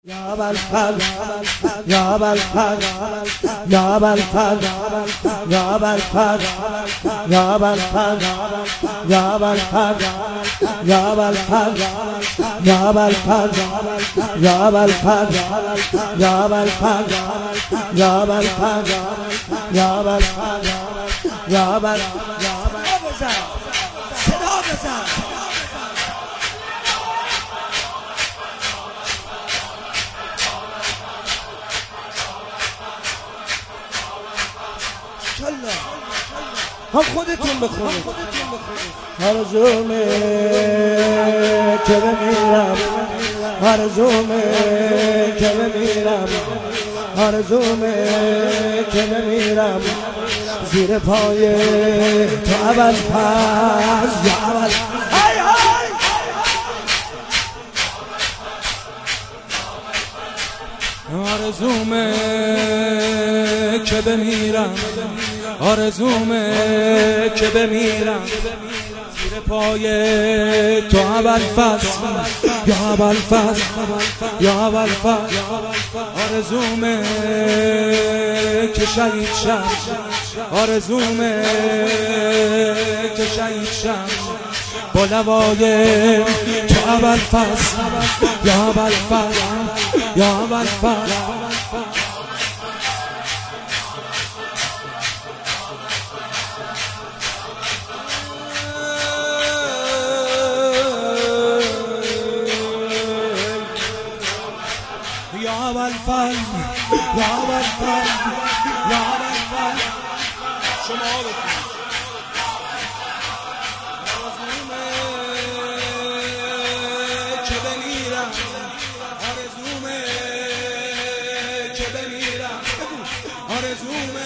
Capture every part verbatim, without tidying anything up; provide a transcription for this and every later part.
یا بالفضل یا بالفضل یا بالفضل یا بالفضل یا بالفضل یا بالفضل یا بالفضل یا بالفضل یا بالفضل یا بالفضل یا بالفضل یا بالفضل یا بالفضل صدا بزن. هم خودتون بخونید. آرزومه که بمیرم، آرزومه که بمیرم، آرزومه که بمیرم زیر پای تو ابوالفضل یا ابوالفضل. آرزومه که بمیرم، آرزومه که بمیرم زیر پای تو ابوالفضل یا ابوالفضل یا ابوالفضل. آرزومه که شهید شم، آرزومه که شهید شم با لوای تو ابوالفضل یا ابوالفضل یا ابوالفضل. یا ابوالفضل یا ابوالفضل یا ابوالفضل. شما بکنید. آرزومه که بمیرم، آرزومه که بمیرم، آرزومه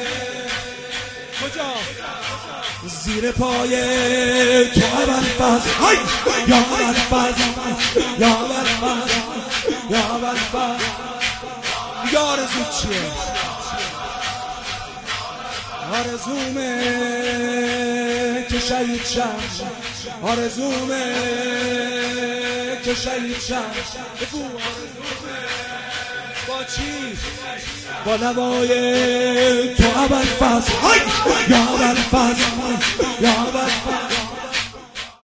کجا؟ زیر پای تو ابوالفضل یا ابوالفضل یا ابوالفضل یا ابوالفضل. یا آرزو چیه؟ آرزومه که شهید شم، آرزومه که شهید شم. بگو آرزومه با چی؟ با لوای تو ابوالفضل یا ابوالفضل یا ابوالفضل.